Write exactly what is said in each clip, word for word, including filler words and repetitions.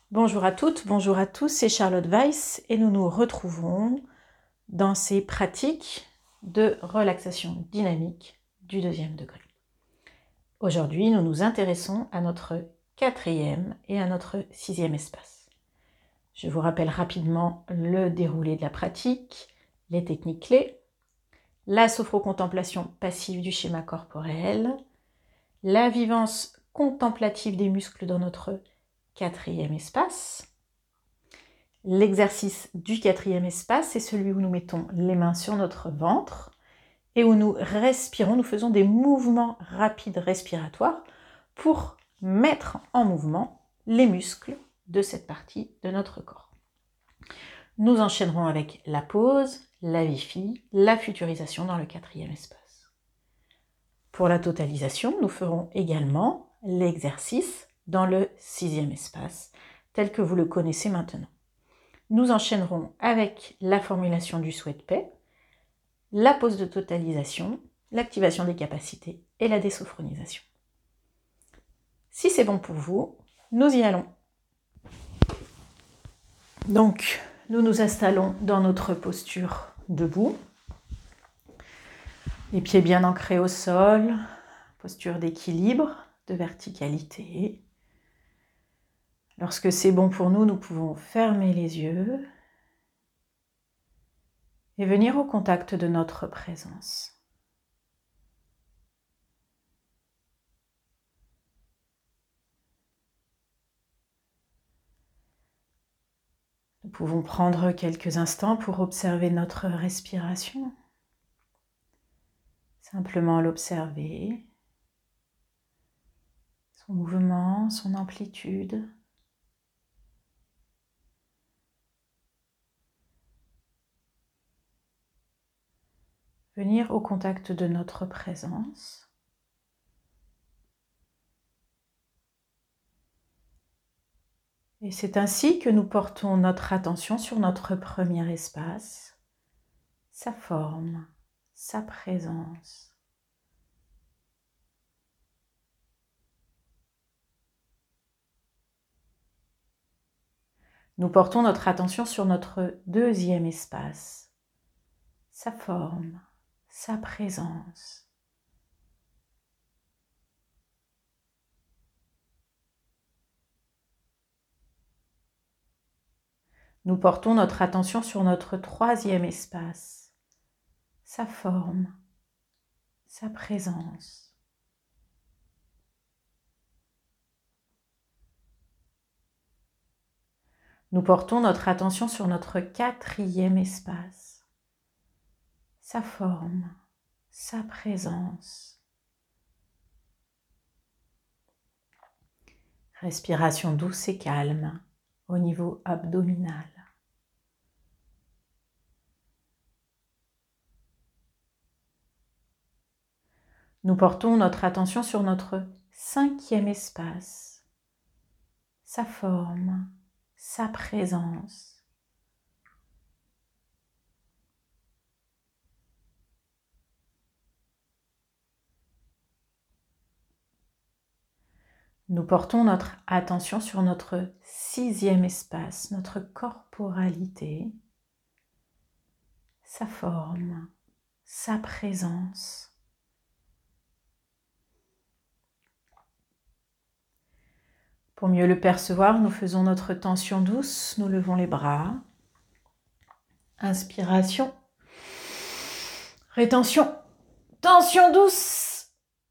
Bonjour à toutes, bonjour à tous, c'est Charlotte Weiss et nous nous retrouvons dans ces pratiques de relaxation dynamique du deuxième degré. Aujourd'hui, nous nous intéressons à notre quatrième et à notre sixième espace. Je vous rappelle rapidement le déroulé de la pratique, les techniques clés, la sophrocontemplation passive du schéma corporel, la vivance contemplative des muscles dans notre quatrième espace. L'exercice du quatrième espace, c'est celui où nous mettons les mains sur notre ventre et où nous respirons, nous faisons des mouvements rapides respiratoires pour mettre en mouvement les muscles de cette partie de notre corps. Nous enchaînerons avec la pause, la Wi-Fi, la futurisation dans le quatrième espace. Pour la totalisation, nous ferons également l'exercice dans le sixième espace, tel que vous le connaissez maintenant. Nous enchaînerons avec la formulation du souhait de paix, la pause de totalisation, l'activation des capacités et la désophronisation. Si c'est bon pour vous, nous y allons. Donc, nous nous installons dans notre posture debout, les pieds bien ancrés au sol, posture d'équilibre, de verticalité. Lorsque c'est bon pour nous, nous pouvons fermer les yeux et venir au contact de notre présence. Nous pouvons prendre quelques instants pour observer notre respiration. Simplement l'observer, son mouvement, son amplitude. Venir au contact de notre présence. Et c'est ainsi que nous portons notre attention sur notre premier espace, sa forme, sa présence. Nous portons notre attention sur notre deuxième espace, sa forme, sa présence. Nous portons notre attention sur notre troisième espace, sa forme, sa présence. Nous portons notre attention sur notre quatrième espace, sa forme, sa présence. Respiration douce et calme au niveau abdominal. Nous portons notre attention sur notre cinquième espace, sa forme, sa présence. Nous portons notre attention sur notre sixième espace, notre corporalité, sa forme, sa présence. Pour mieux le percevoir, nous faisons notre tension douce, nous levons les bras. Inspiration, rétention, tension douce.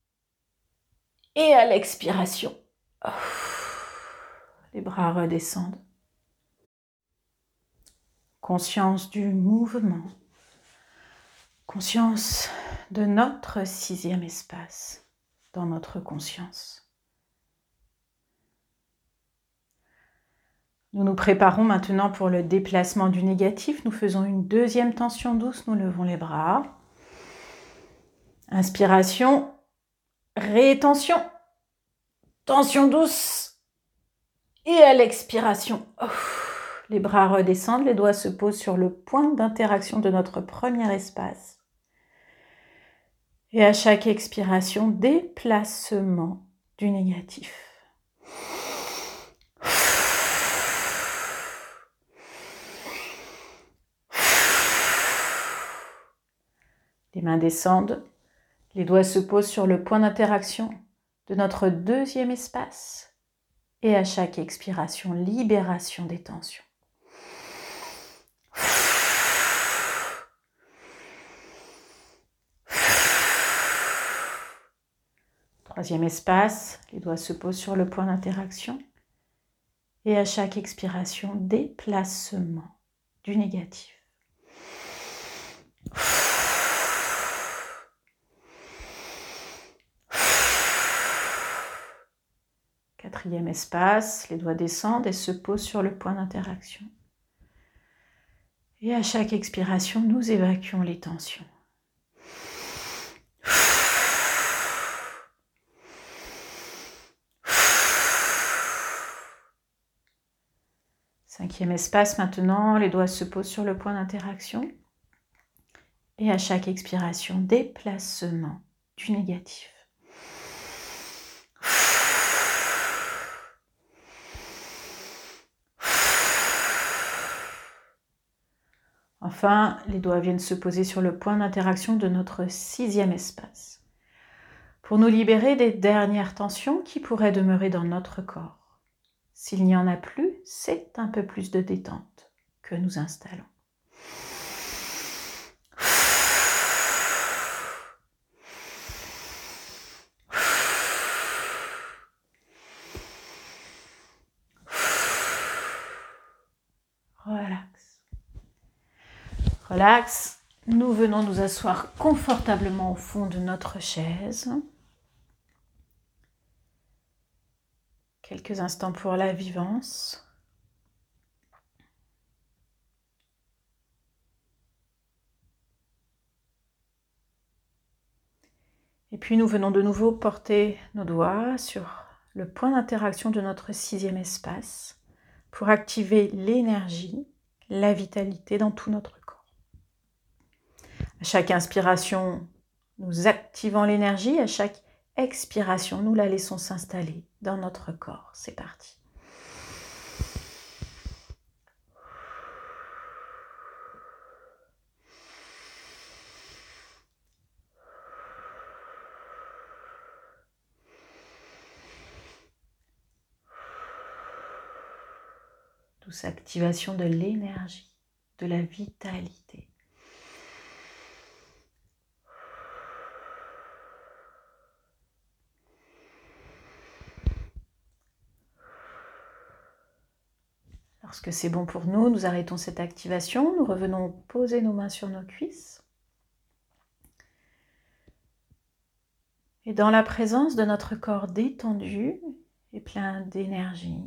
Et à l'expiration, les bras redescendent. Conscience du mouvement, conscience de notre sixième espace dans notre conscience. Nous nous préparons maintenant pour le déplacement du négatif. Nous faisons une deuxième tension douce, nous levons les bras. Inspiration, rétention, tension douce. Et à l'expiration, ouf, les bras redescendent, les doigts se posent sur le point d'interaction de notre premier espace. Et à chaque expiration, déplacement du négatif. Les mains descendent, les doigts se posent sur le point d'interaction de notre deuxième espace. Et à chaque expiration, libération des tensions. Troisième espace, les doigts se posent sur le point d'interaction. Et à chaque expiration, déplacement du négatif. Quatrième espace, les doigts descendent et se posent sur le point d'interaction. Et à chaque expiration, nous évacuons les tensions. Cinquième espace, maintenant, les doigts se posent sur le point d'interaction. Et à chaque expiration, déplacement du négatif. Enfin, les doigts viennent se poser sur le point d'interaction de notre sixième espace, pour nous libérer des dernières tensions qui pourraient demeurer dans notre corps. S'il n'y en a plus, c'est un peu plus de détente que nous installons. Relax. Relax. Nous venons nous asseoir confortablement au fond de notre chaise. Quelques instants pour la vivance. Et puis nous venons de nouveau porter nos doigts sur le point d'interaction de notre sixième espace pour activer l'énergie, la vitalité dans tout notre corps. À chaque inspiration, nous activons l'énergie. À chaque expiration, nous la laissons s'installer dans notre corps. C'est parti. Douce activation de l'énergie, de la vitalité. Lorsque c'est bon pour nous, nous arrêtons cette activation. Nous revenons poser nos mains sur nos cuisses. Et dans la présence de notre corps détendu et plein d'énergie,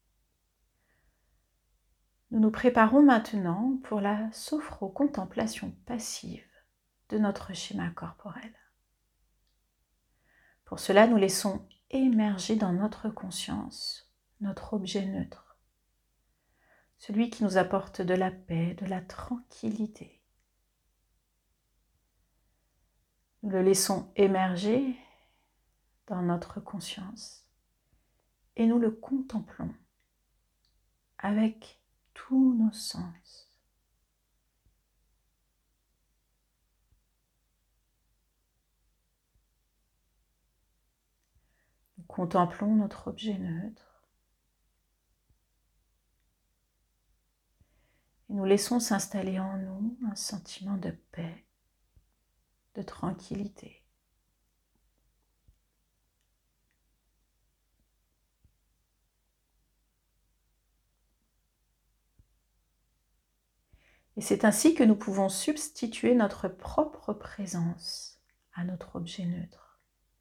nous nous préparons maintenant pour la sophro-contemplation passive de notre schéma corporel. Pour cela, nous laissons émerger dans notre conscience notre objet neutre, celui qui nous apporte de la paix, de la tranquillité. Nous le laissons émerger dans notre conscience et nous le contemplons avec tous nos sens. Nous contemplons notre objet neutre et nous laissons s'installer en nous un sentiment de paix, de tranquillité. Et c'est ainsi que nous pouvons substituer notre propre présence à notre objet neutre.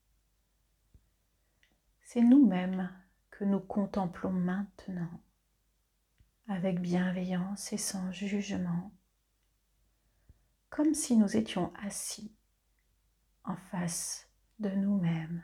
C'est nous-mêmes que nous contemplons maintenant, avec bienveillance et sans jugement, comme si nous étions assis en face de nous-mêmes.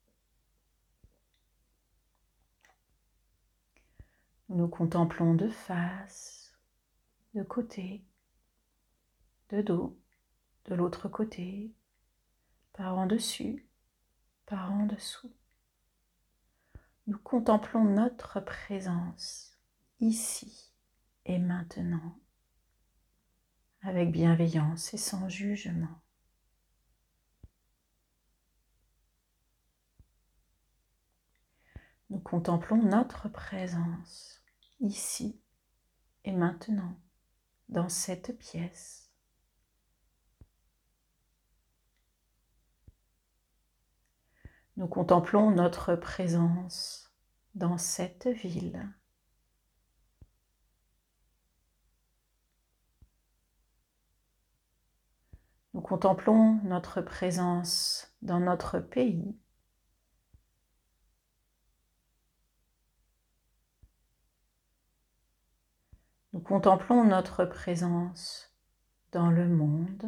Nous nous contemplons de face, de côté, de dos, de l'autre côté, par en dessus, par en dessous. Nous contemplons notre présence ici et maintenant, avec bienveillance et sans jugement. Nous contemplons notre présence, ici et maintenant, dans cette pièce. Nous contemplons notre présence dans cette ville. Nous contemplons notre présence dans notre pays. Nous contemplons notre présence dans le monde.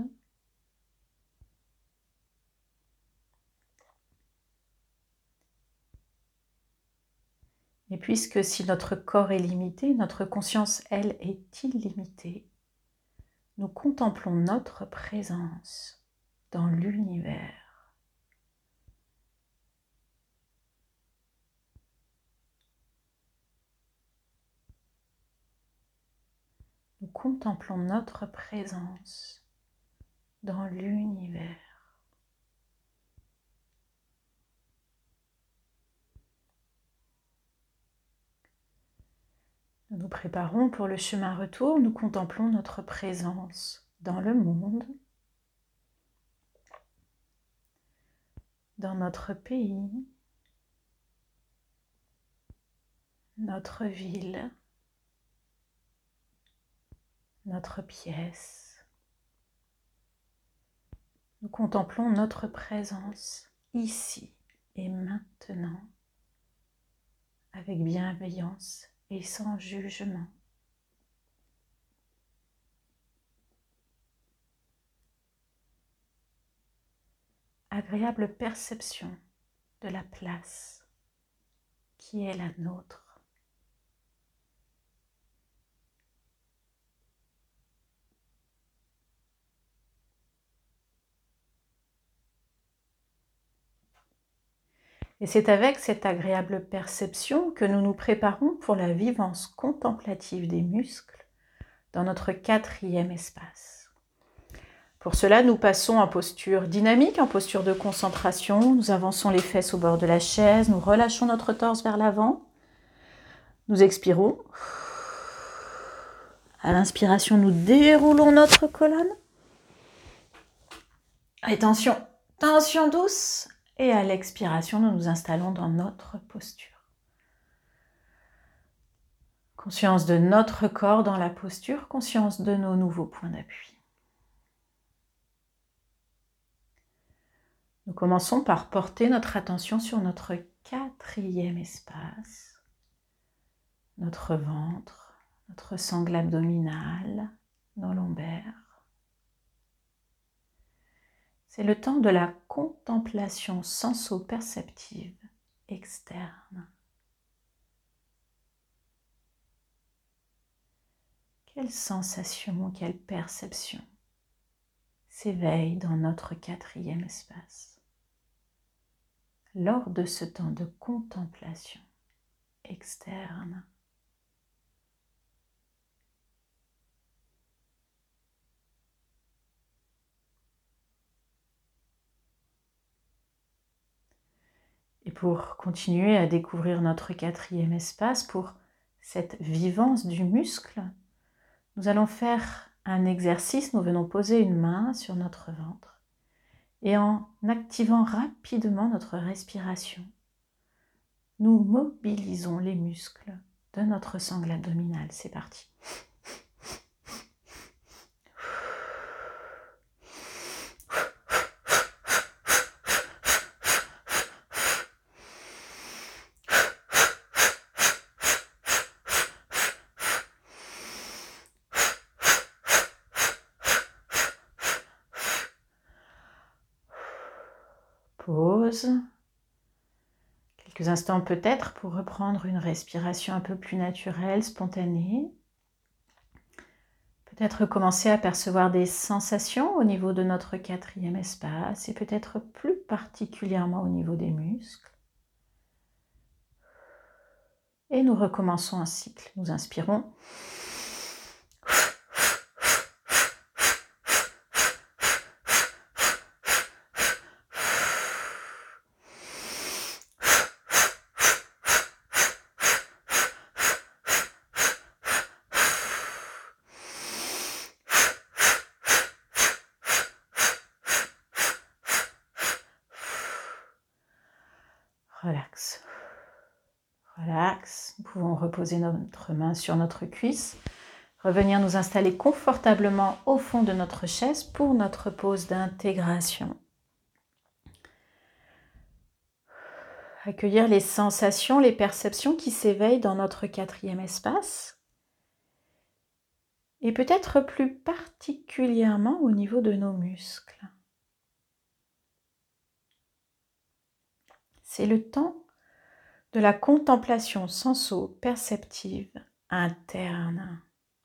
Et puisque si notre corps est limité, notre conscience, elle, est illimitée, nous contemplons notre présence dans l'univers. Nous contemplons notre présence dans l'univers. Nous nous préparons pour le chemin retour, nous contemplons notre présence dans le monde, dans notre pays, notre ville, notre pièce. Nous contemplons notre présence ici et maintenant, avec bienveillance et sans jugement. Agréable perception de la place qui est la nôtre. Et c'est avec cette agréable perception que nous nous préparons pour la vivance contemplative des muscles dans notre quatrième espace. Pour cela, nous passons en posture dynamique, en posture de concentration. Nous avançons les fesses au bord de la chaise, nous relâchons notre torse vers l'avant. Nous expirons. À l'inspiration, nous déroulons notre colonne. Et tension, tension douce. Et à l'expiration, nous nous installons dans notre posture. Conscience de notre corps dans la posture, conscience de nos nouveaux points d'appui. Nous commençons par porter notre attention sur notre quatrième espace, notre ventre, notre sangle abdominale, nos lombaires. C'est le temps de la contemplation senso-perceptive externe. Quelle sensation, quelle perception s'éveille dans notre quatrième espace lors de ce temps de contemplation externe. Et pour continuer à découvrir notre quatrième espace, pour cette vivance du muscle, nous allons faire un exercice. Nous venons poser une main sur notre ventre et en activant rapidement notre respiration, nous mobilisons les muscles de notre sangle abdominale. C'est parti. Pause. Quelques instants peut-être pour reprendre une respiration un peu plus naturelle, spontanée. Peut-être commencer à percevoir des sensations au niveau de notre quatrième espace et peut-être plus particulièrement au niveau des muscles. Et nous recommençons un cycle. Nous inspirons. relax. Relax. Nous pouvons reposer notre main sur notre cuisse. Revenir nous installer confortablement au fond de notre chaise pour notre pause d'intégration. Accueillir les sensations, les perceptions qui s'éveillent dans notre quatrième espace. Et peut-être plus particulièrement au niveau de nos muscles. C'est le temps de la contemplation senso-perceptive interne.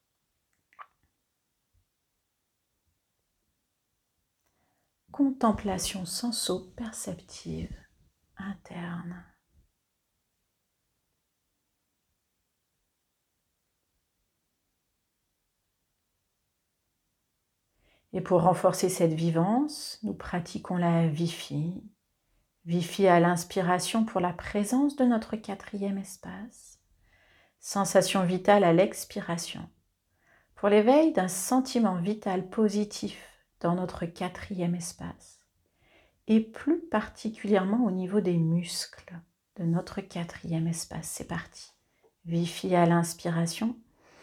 Contemplation senso-perceptive interne. Et pour renforcer cette vivance, nous pratiquons la Vifi. Vifi à l'inspiration pour la présence de notre quatrième espace. Sensation vitale à l'expiration. Pour l'éveil d'un sentiment vital positif dans notre quatrième espace. Et plus particulièrement au niveau des muscles de notre quatrième espace. C'est parti. Vifi à l'inspiration.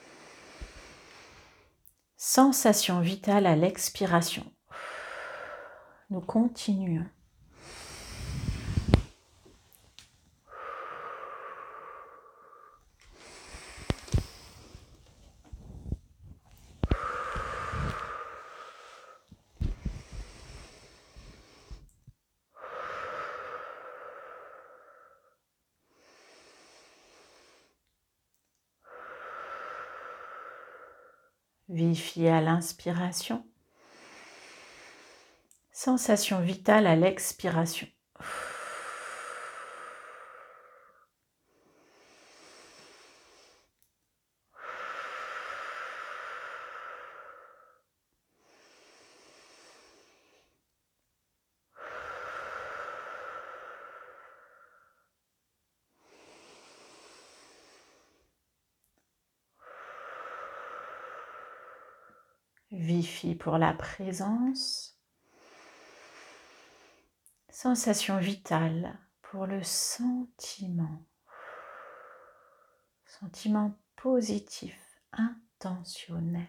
Sensation vitale à l'expiration. Nous continuons. Vifi à l'inspiration. Sensation vitale à l'expiration. Vifi pour la présence. Sensation vitale pour le sentiment. Sentiment positif, intentionnel.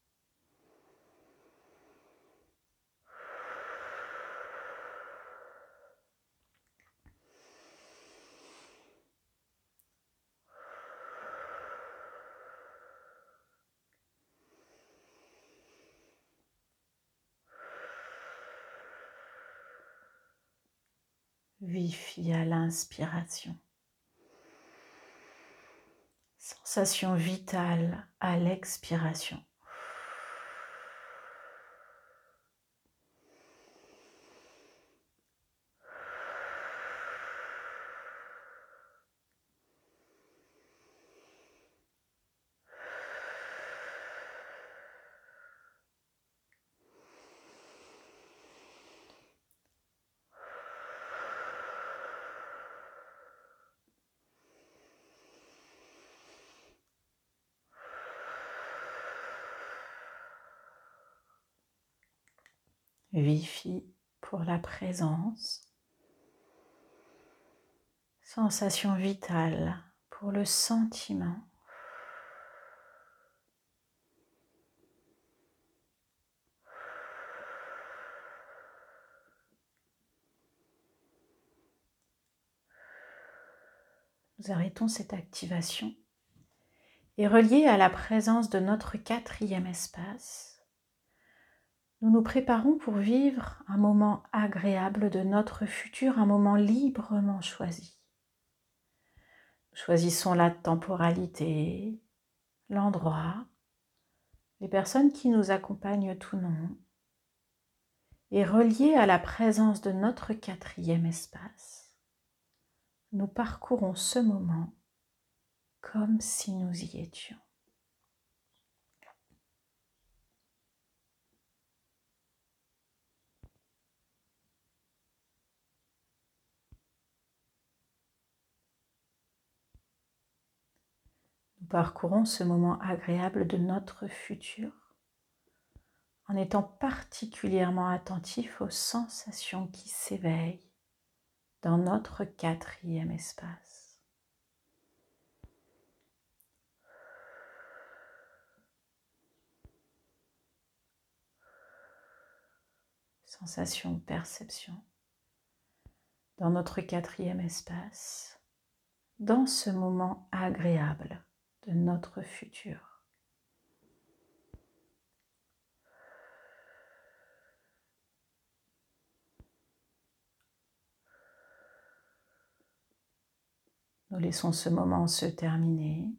Vifi à l'inspiration. Sensation vitale à l'expiration. Vifi pour la présence. Sensation vitale pour le sentiment. Nous arrêtons cette activation et relié à la présence de notre quatrième espace, nous nous préparons pour vivre un moment agréable de notre futur, un moment librement choisi. Nous choisissons la temporalité, l'endroit, les personnes qui nous accompagnent ou non, et relié à la présence de notre quatrième espace, nous parcourons ce moment comme si nous y étions. Nous parcourons ce moment agréable de notre futur en étant particulièrement attentifs aux sensations qui s'éveillent dans notre quatrième espace. Sensation, perception, dans notre quatrième espace, dans ce moment agréable de notre futur. Nous laissons ce moment se terminer.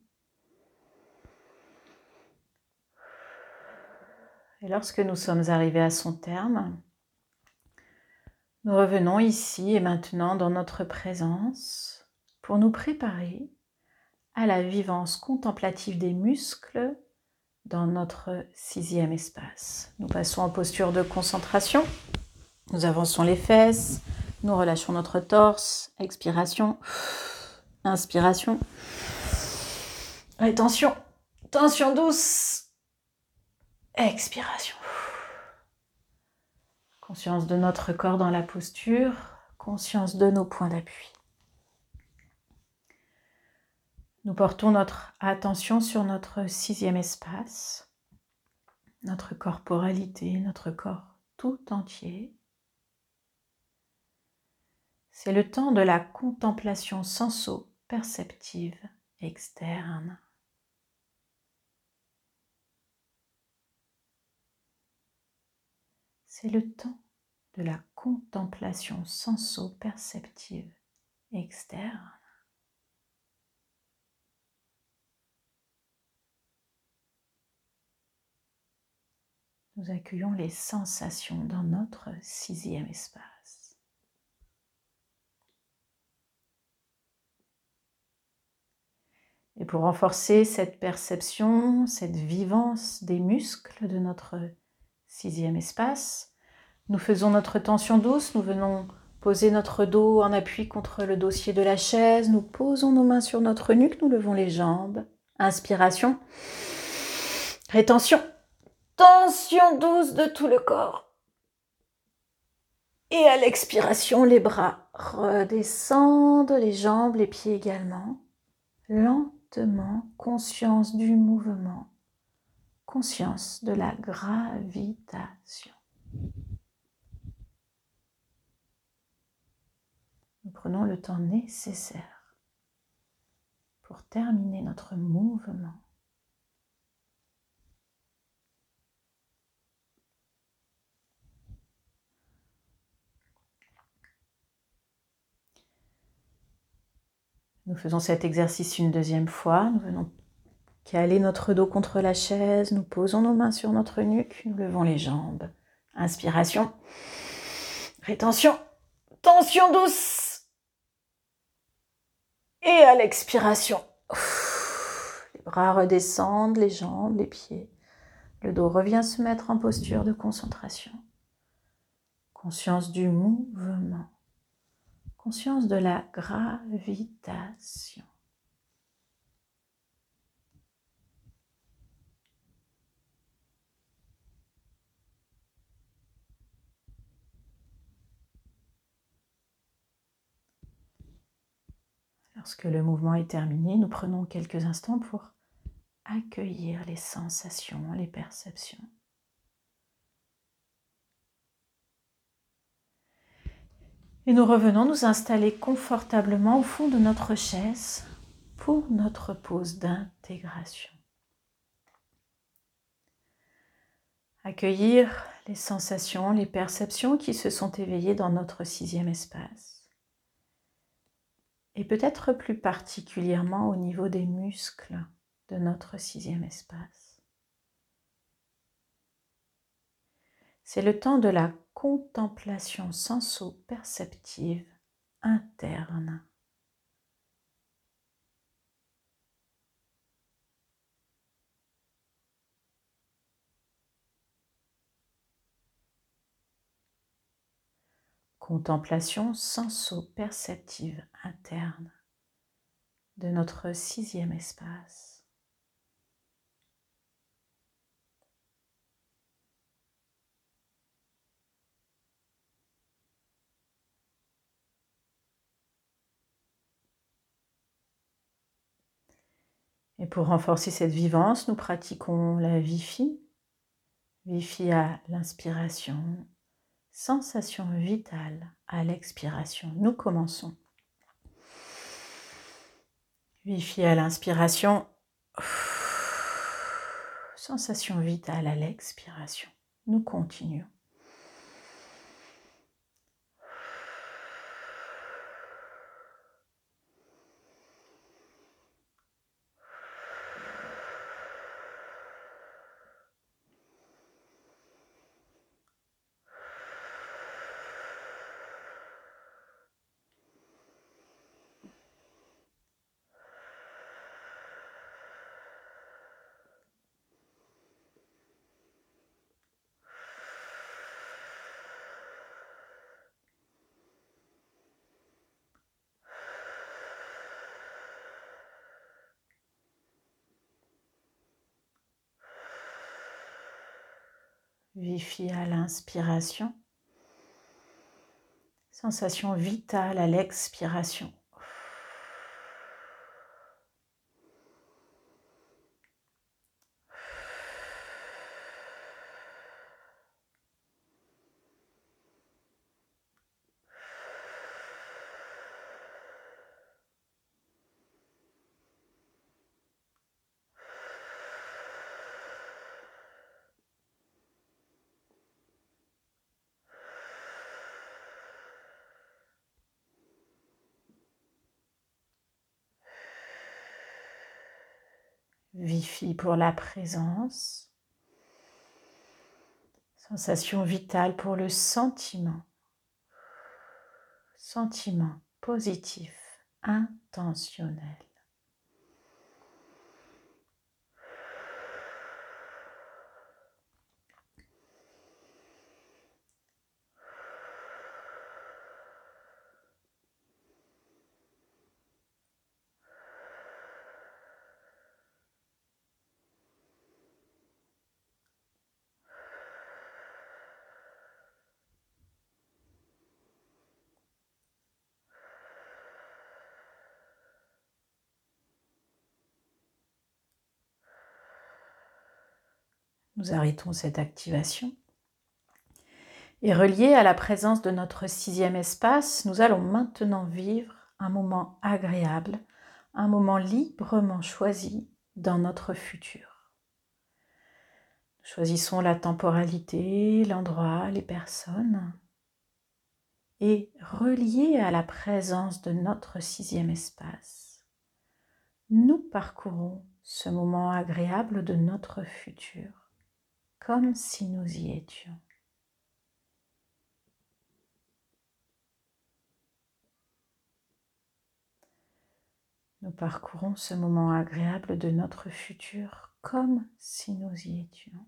Et lorsque nous sommes arrivés à son terme, nous revenons ici et maintenant dans notre présence pour nous préparer à la vivance contemplative des muscles dans notre sixième espace. Nous passons en posture de concentration. Nous avançons les fesses, nous relâchons notre torse, expiration, inspiration, rétention, tension douce, expiration. Conscience de notre corps dans la posture, conscience de nos points d'appui. Nous portons notre attention sur notre sixième espace, notre corporalité, notre corps tout entier. C'est le temps de la contemplation senso-perceptive externe. C'est le temps de la contemplation senso-perceptive externe. Nous accueillons les sensations dans notre sixième espace. Et pour renforcer cette perception, cette vivance des muscles de notre sixième espace, nous faisons notre tension douce, nous venons poser notre dos en appui contre le dossier de la chaise, nous posons nos mains sur notre nuque, nous levons les jambes. Inspiration, rétention, tension douce de tout le corps. Et à l'expiration, les bras redescendent, les jambes, les pieds également. Lentement, conscience du mouvement, conscience de la gravitation. Nous prenons le temps nécessaire pour terminer notre mouvement. Nous faisons cet exercice une deuxième fois. Nous venons caler notre dos contre la chaise. Nous posons nos mains sur notre nuque. Nous levons les jambes. Inspiration. Rétention. Tension douce. Et à l'expiration. Les bras redescendent, les jambes, les pieds. Le dos revient se mettre en posture de concentration. Conscience du mouvement. Conscience de la gravitation. Lorsque le mouvement est terminé, nous prenons quelques instants pour accueillir les sensations, les perceptions. Et nous revenons nous installer confortablement au fond de notre chaise pour notre pause d'intégration. Accueillir les sensations, les perceptions qui se sont éveillées dans notre sixième espace. Et peut-être plus particulièrement au niveau des muscles de notre sixième espace. C'est le temps de la contemplation senso-perceptive interne. Contemplation senso-perceptive interne de notre sixième espace. Et pour renforcer cette vivance, nous pratiquons la Vifi. Vifi à l'inspiration, sensation vitale à l'expiration. Nous commençons. Vifi à l'inspiration, sensation vitale à l'expiration. Nous continuons. Vifi à l'inspiration, sensation vitale à l'expiration. Vifi pour la présence, sensation vitale pour le sentiment, sentiment positif, intentionnel. Nous arrêtons cette activation. Et relié à la présence de notre sixième espace, nous allons maintenant vivre un moment agréable, un moment librement choisi dans notre futur. Nous choisissons la temporalité, l'endroit, les personnes. Et relié à la présence de notre sixième espace, nous parcourons ce moment agréable de notre futur, comme si nous y étions. Nous parcourons ce moment agréable de notre futur, comme si nous y étions.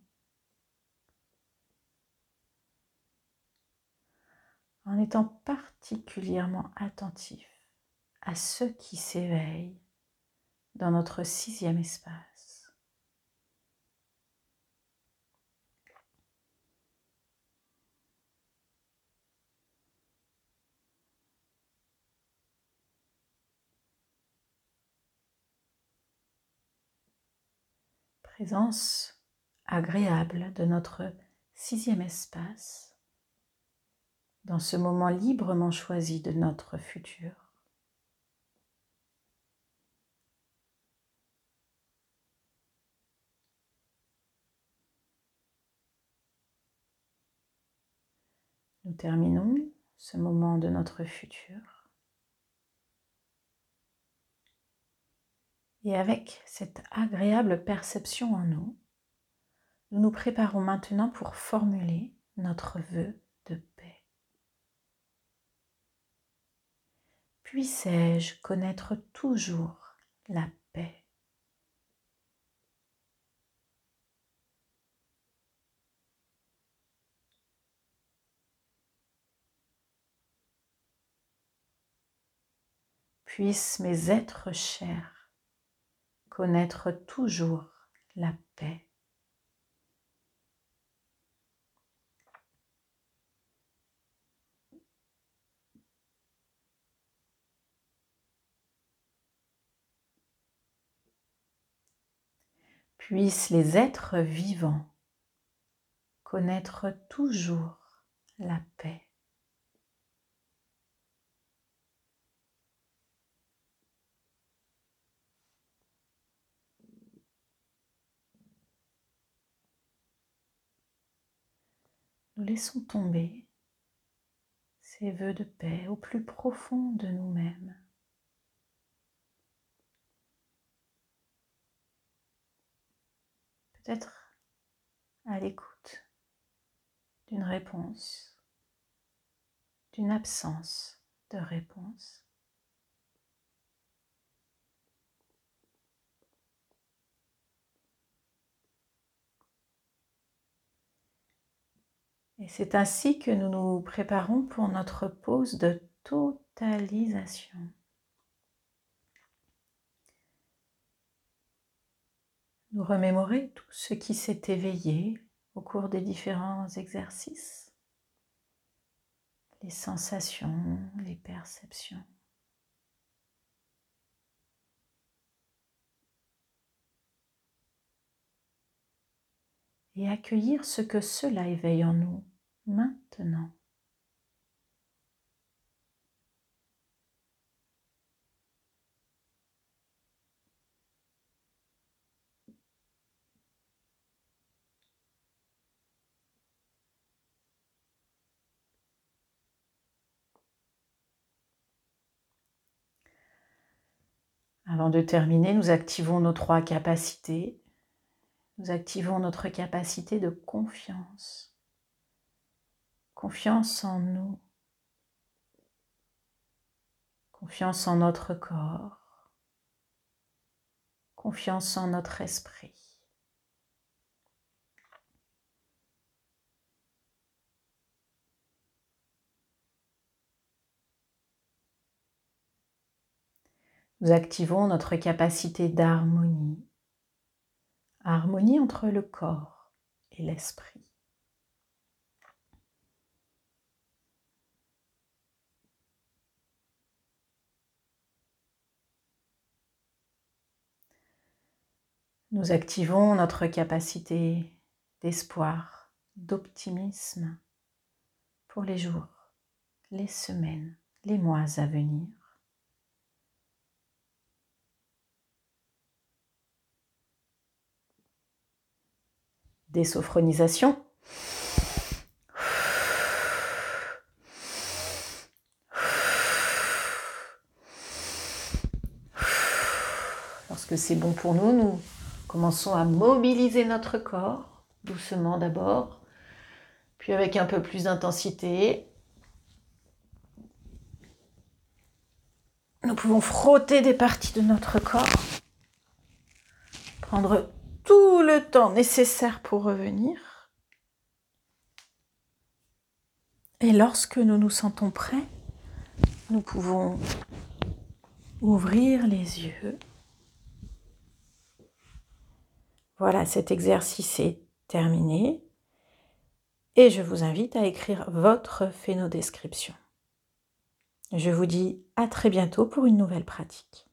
En étant particulièrement attentifs à ce qui s'éveille dans notre sixième espace. Présence agréable de notre sixième espace dans ce moment librement choisi de notre futur. Nous terminons ce moment de notre futur. Et avec cette agréable perception en nous, nous nous préparons maintenant pour formuler notre vœu de paix. Puissé-je connaître toujours la paix? Puissent mes êtres chers connaître toujours la paix. puissent les êtres vivants connaître toujours la paix. Nous laissons tomber ces vœux de paix au plus profond de nous-mêmes. Peut-être à l'écoute d'une réponse, d'une absence de réponse. Et c'est ainsi que nous nous préparons pour notre pause de totalisation. Nous remémorer tout ce qui s'est éveillé au cours des différents exercices, les sensations, les perceptions. Et accueillir ce que cela éveille en nous maintenant. Avant de terminer, nous activons nos trois capacités. Nous activons notre capacité de confiance. Confiance en nous. Confiance en notre corps. Confiance en notre esprit. Nous activons notre capacité d'harmonie. Harmonie entre le corps et l'esprit. Nous activons notre capacité d'espoir, d'optimisme pour les jours, les semaines, les mois à venir. Désophronisation. Lorsque c'est bon pour nous, nous commençons à mobiliser notre corps, doucement d'abord, puis avec un peu plus d'intensité. Nous pouvons frotter des parties de notre corps, prendre tout le temps nécessaire pour revenir. Et lorsque nous nous sentons prêts, nous pouvons ouvrir les yeux. Voilà, cet exercice est terminé. Et je vous invite à écrire votre phénodescription. Je vous dis à très bientôt pour une nouvelle pratique.